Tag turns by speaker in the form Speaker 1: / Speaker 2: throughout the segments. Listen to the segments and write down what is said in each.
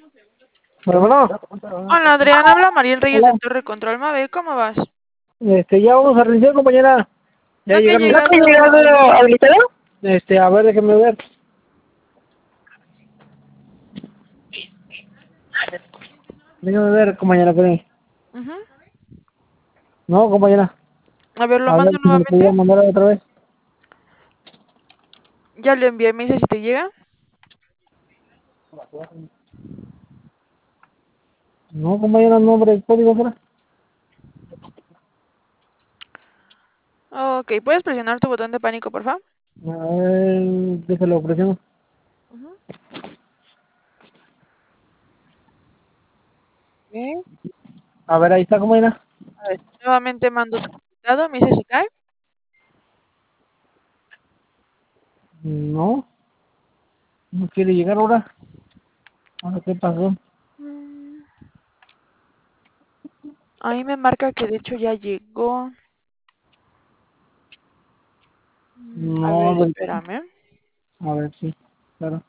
Speaker 1: Bueno,
Speaker 2: Hola Adrián, habla Mariel Reyes de Torre Control Mave, ¿cómo vas?
Speaker 1: ya vamos a reiniciar, compañera. Ya
Speaker 2: ¿No te ha
Speaker 1: llegaron. ¿No te ha
Speaker 2: llegado
Speaker 1: llegado
Speaker 2: habilitado?
Speaker 1: habilitado? A ver, déjeme ver. Déjame ver, compañera, espere.
Speaker 2: Ujú.
Speaker 1: No, compañera.
Speaker 2: A ver, lo
Speaker 1: A ver
Speaker 2: mando
Speaker 1: si me lo
Speaker 2: nuevamente.
Speaker 1: podía mandar otra vez.
Speaker 2: Ya le envié, me dice si te llega.
Speaker 1: No, compañera, nombre, el código, fuera.
Speaker 2: Ok, ¿puedes presionar tu botón de pánico, por favor?
Speaker 1: A ver, déjalo, presiono.
Speaker 2: Ujú. Ok.
Speaker 1: A ver, ahí está, compañera.
Speaker 2: A ver, nuevamente mando tu resultado, me dice si cae.
Speaker 1: No, no quiere llegar ahora. Ahora, ¿qué pasó?
Speaker 2: Mm, Ahí me marca que de hecho ya llegó. A
Speaker 1: No,
Speaker 2: ver, espérame.
Speaker 1: a ver, sí, claro.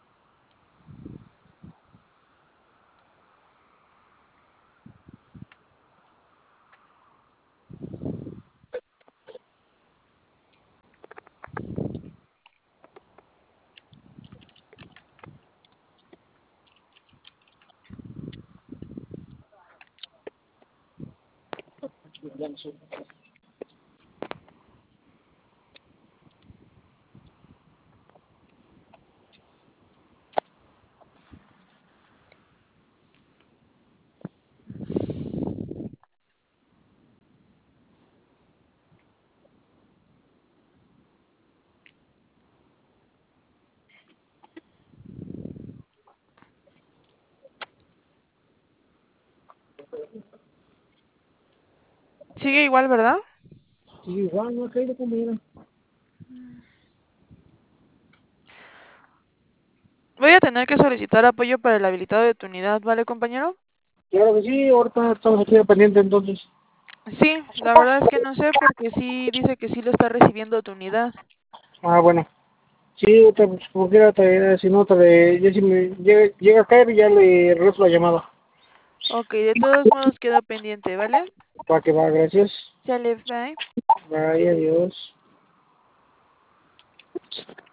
Speaker 2: Sigue igual, ¿verdad?
Speaker 1: Sí, igual, no ha caído, compañera.
Speaker 2: Voy a tener que solicitar apoyo para el habilitado de tu unidad, ¿vale, compañero?
Speaker 1: Claro que sí, ahorita estamos aquí al pendiente, entonces.
Speaker 2: Sí, la verdad es que no sé porque sí dice que sí lo está recibiendo tu unidad.
Speaker 1: Bueno. Sí, pues, como quiera, si no, ya si me llega a caer, ya le regreso la llamada.
Speaker 2: Ok, de todos modos queda pendiente, ¿vale?
Speaker 1: Va que va, gracias.
Speaker 2: Sale, bye.
Speaker 1: Bye, adiós.